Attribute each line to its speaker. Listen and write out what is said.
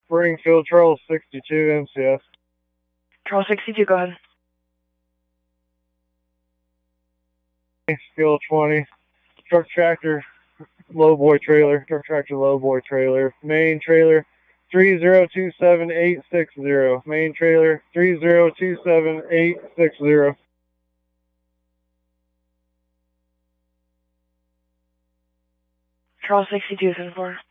Speaker 1: Springfield, Charles 62, MCS.
Speaker 2: Charles 62, go ahead.
Speaker 1: Skill 20. Truck tractor, lowboy trailer. Truck tractor, lowboy trailer. Main trailer, 3027860. Main trailer, 3027860.
Speaker 2: Charles 62, 74.